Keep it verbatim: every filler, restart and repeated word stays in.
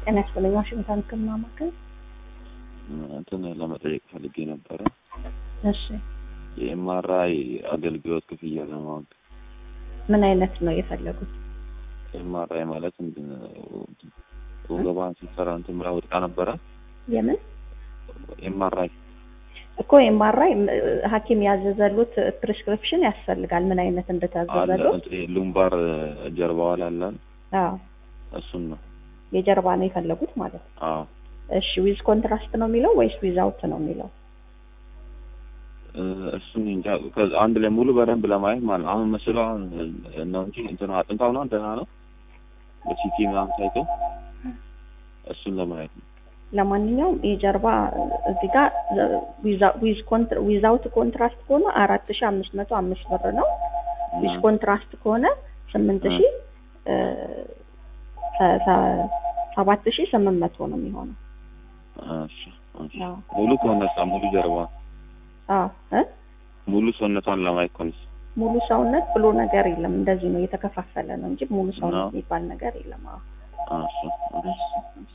ጤና ይስጥልኝ ዋሽንግተን ከማማከር እንትን ለመጠየቅ ፈልጌ ነበር። እሺ የኤምአርአይ አገልግሎት ክፍያ ለማወቅ ምን አይነት ነው የፈለጉት? ኤምአርአይ ማለት ወገባን ሲሰራ እንትን ምራ ወጣ ነበር። የምን ኤምአርአይ እኮ ኤምአርአይ ሐኪም ያዘዘሉት ፕሪስክሪፕሽን ያስፈልጋል። ምን አይነት እንደታዘዘሉት ሉምባር ጀርባው ላይ አለ። አዎ እሱን ነው የጀርባ ነው የፈለጉት ማለት ነው። አዎ እሺ ዊዝ ኮንትራስት ነው የሚለው ወይስ ዊዛውት ነው የሚለው? እሱን እንጃ አንድ ላይ ሙሉ በደንብ ለማየት ማለት አሁን መስለው ነው እንጂ እንትን አጥንታው ነው ደህና ነው በሲቲ ምናምን ታይቶ እሱን ለማየት ነው። ለማንኛውም የጀርባ እዚህ ጋር ዊዝ ኮንትራ ዊዛውት ኮንትራስት ከሆነ አራት ሺህ አምስት መቶ አምስት ብር ነው። ዊዝ ኮንትራስት ከሆነ ስምንት ሺህ ሰባት ሺህ ስምንት መቶ ነው የሚሆነው። እሺ ሙሉ ከሆነስ ሙሉ ጀርባ አዎ እ ሙሉ ሰውነቷን ለማየት ኮንስ ሙሉ ሰውነት ብሎ ነገር የለም። እንደዚህ ነው የተከፋፈለ ነው እንጂ ሙሉ ሰውነት የሚባል ነገር የለም። አዎ እሺ